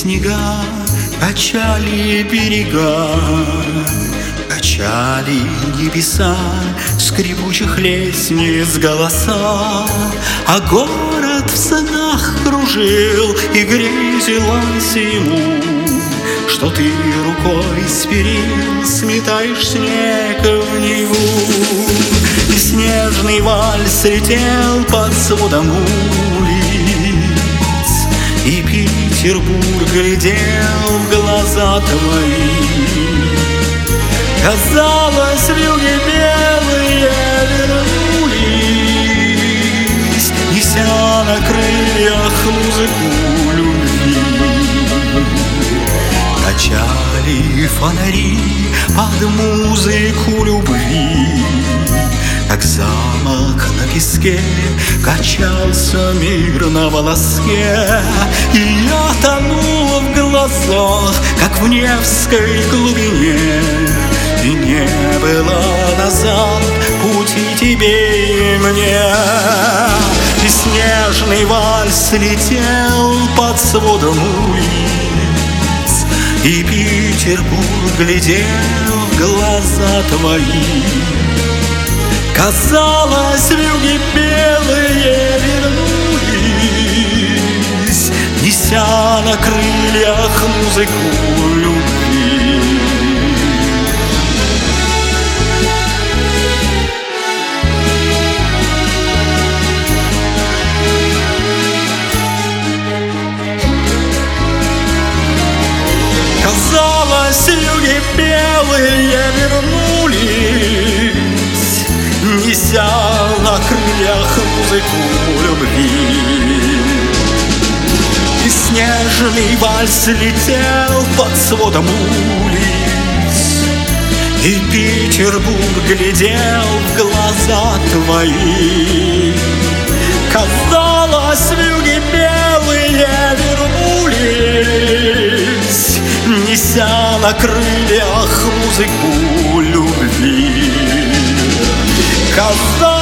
снега качали берега, качали небеса скрипучих лестниц голоса, а город в снах кружил и грезилось ему, что ты рукой с перил сметаешь снег в Неву. И снежный вальс летел под сводом улиц, и Петербург глядел в глаза твои. Казалось, вьюги белые вернулись, неся на крыльях музыку любви. Качали фонари под музыку любви, как замок на песке качался мир на волоске. И я тонул в глазах, как в Невской глубине, и не было назад пути тебе и мне. И снежный вальс летел под сводом улиц, и Петербург глядел в глаза твои. Казалось, вьюги белые вернулись, неся на крыльях музыку любви. Казалось, вьюги белые вернулись, неся на крыльях музыку любви. И снежный вальс летел под сводом улиц, и Петербург глядел в глаза твои. Казалось, вьюги белые вернулись, неся на крыльях музыку любви. Казалось,